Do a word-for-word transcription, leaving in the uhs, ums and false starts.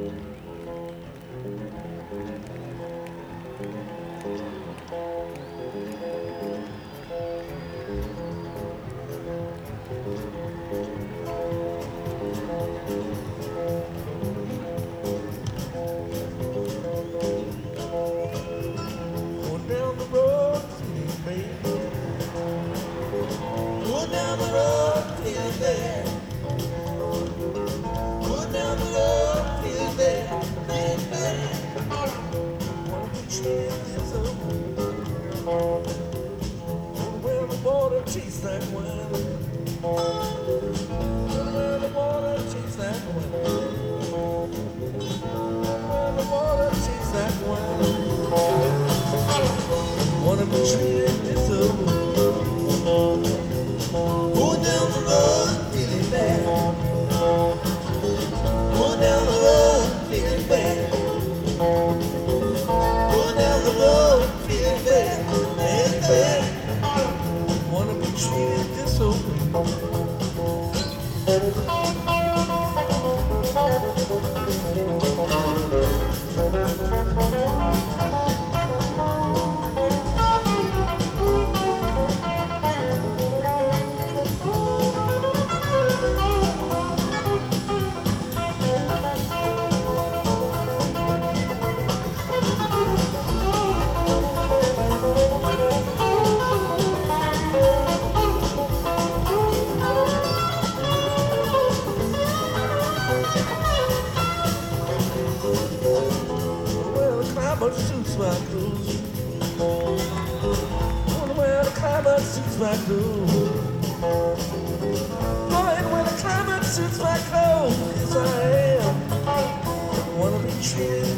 Going down the road, baby. Going down the road, feeling bad. Going down the road, feeling bad, feeling bad. Wanna be treated this way. Wanna wear the border tastes like wine. Wanna wear the border tastes like wine. Wanna wear the border tastes like wine. Wanna be treated this way. Going down the road, feeling bad. Going down the road, feeling bad. Going down the road, feeling bad, feeling bad. Wanna be treated this way. Climber suits my clothes. Wanna wear the climber suits my clothes. Boy, when the climber suits my clothes, yes I am. Wanna be treated